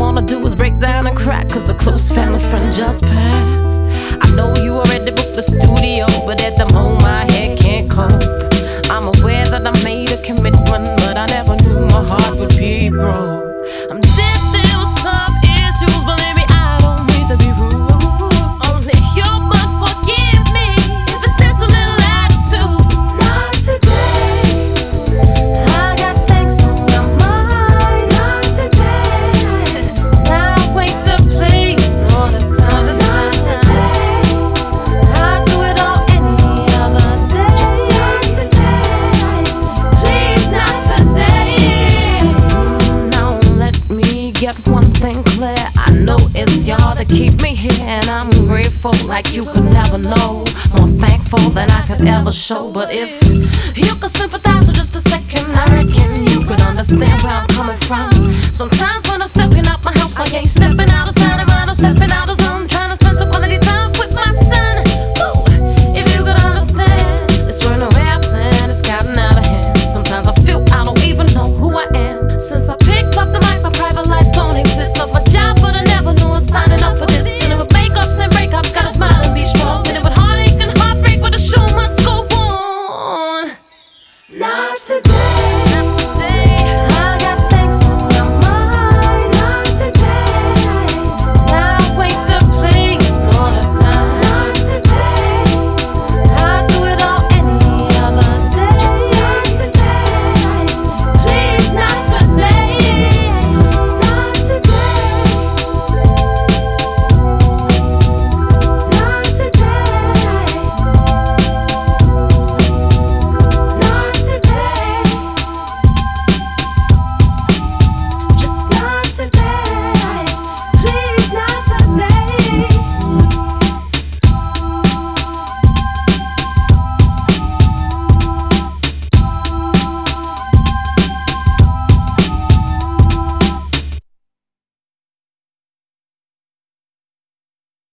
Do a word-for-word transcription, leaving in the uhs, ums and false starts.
wanna do is break down and crack, cause a close family friend just passed. I know you already booked the studio, but at the moment my head can't cope. I'm aware that I made a commitment, but I never knew my heart would be broke. I'm deep, there was some issues, believe me, I don't mean to be rude. Only human, forgive me if it says a little attitude. Not today, I got things on my mind. Not today, now wait the place, not the time. Not today, I do it all any other day. Just not today, please not today. Now let me get one thing clear. I know it's y'all that keep me here, and I'm grateful like you could never know. More thankful than I could ever show. But if you could sympathize for just a second, I reckon you could understand where I'm coming from. Sometimes